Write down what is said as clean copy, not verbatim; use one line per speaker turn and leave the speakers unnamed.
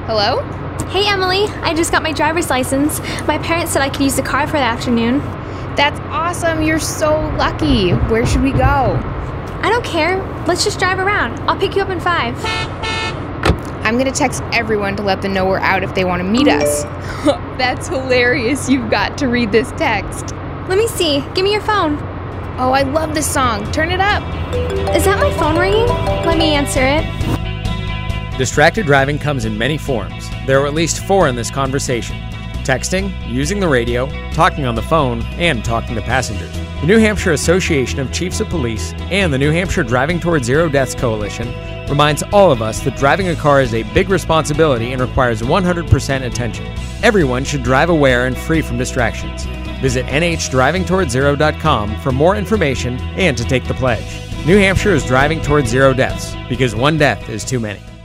Hello?
Hey, Emily. I just got my driver's license. My parents said I could use the car for the afternoon.
That's awesome. You're so lucky. Where should we go?
I don't care. Let's just drive around. I'll pick you up in 5.
I'm going to text everyone to let them know we're out if they want to meet us. That's hilarious. You've got to read this text.
Let me see. Give me your phone.
Oh, I love this song. Turn it up.
Is that my phone ringing? Let me answer it.
Distracted driving comes in many forms. There are at least 4 in this conversation: texting, using the radio, talking on the phone, and talking to passengers. The New Hampshire Association of Chiefs of Police and the New Hampshire Driving Toward Zero Deaths Coalition reminds all of us that driving a car is a big responsibility and requires 100% attention. Everyone should drive aware and free from distractions. Visit NHDrivingTowardZero.com for more information and to take the pledge. New Hampshire is driving toward zero deaths because one death is too many.